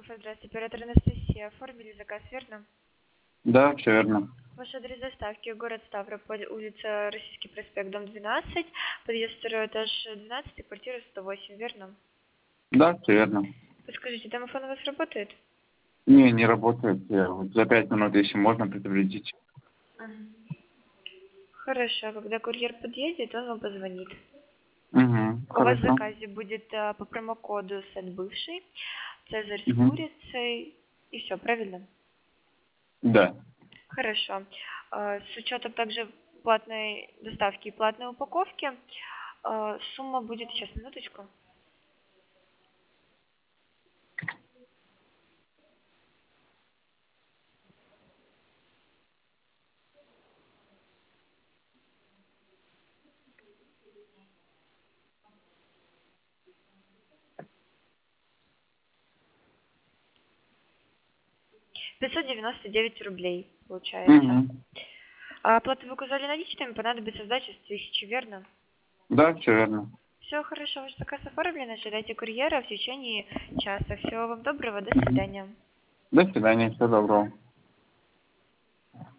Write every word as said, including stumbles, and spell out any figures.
Здравствуйте, оператор Анастасия. Оформили заказ, верно? Да, все верно. Ваш адрес доставки: город Ставрополь, улица Российский проспект, дом двенадцать, подъезд второй этаж двенадцать, квартира сто восемь, верно? Да, все верно. Подскажите, домофон у вас работает? Не, не работает. Я вот за пять минут, если можно, предупредить. Мгм. Хорошо, когда курьер подъедет, он вам позвонит. Угу, У вас в хорошо. заказе будет а, по промокоду сет бывший, цезарь с Угу. курицей и все, правильно? Да. Хорошо. А, С учетом также платной доставки и платной упаковки, а, сумма будет, сейчас, минуточку. пятьсот девяносто девять рублей получается. Угу. А оплату вы указали наличными, понадобится сдача с тысячи, верно? Да, все верно. Все хорошо, ваш заказ оформлен, ожидайте курьера в течение часа. Всего вам доброго, до Угу. свидания. До свидания, всего доброго.